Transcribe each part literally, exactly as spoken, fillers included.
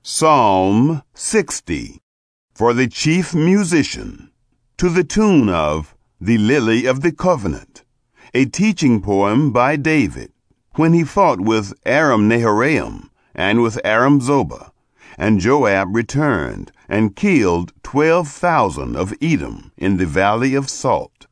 Psalm sixty, for the chief musician, to the tune of The Lily of the Covenant, a teaching poem by David, when he fought with Aram-Naharaim and with Aram-Zobah, and Joab returned and killed twelve thousand of Edom in the valley of Salt.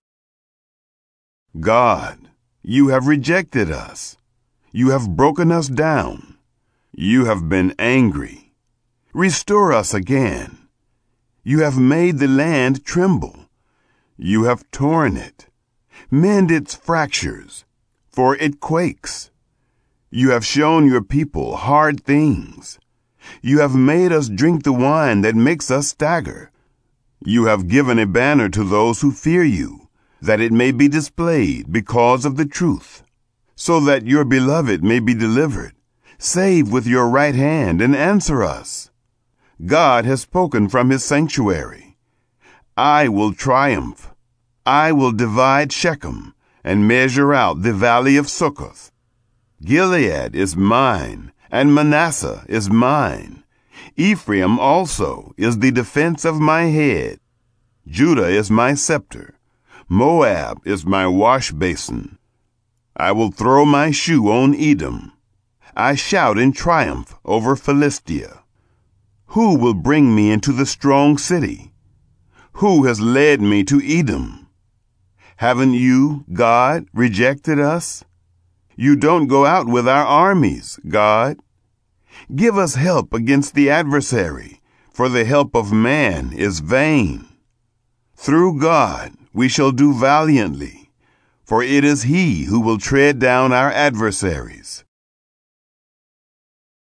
God, you have rejected us. You have broken us down. You have been angry. Restore us again. You have made the land tremble. You have torn it. Mend its fractures, for it quakes. You have shown your people hard things. You have made us drink the wine that makes us stagger. You have given a banner to those who fear you, that it may be displayed because of the truth, so that your beloved may be delivered. Save with your right hand and answer us. God has spoken from his sanctuary. I will triumph. I will divide Shechem and measure out the valley of Succoth. Gilead is mine, and Manasseh is mine. Ephraim also is the defense of my head. Judah is my scepter. Moab is my wash basin. I will throw my shoe on Edom. I shout in triumph over Philistia. Who will bring me into the strong city? Who has led me to Edom? Haven't you, God, rejected us? You don't go out with our armies, God. Give us help against the adversary, for the help of man is vain. Through God we shall do valiantly, for it is he who will tread down our adversaries.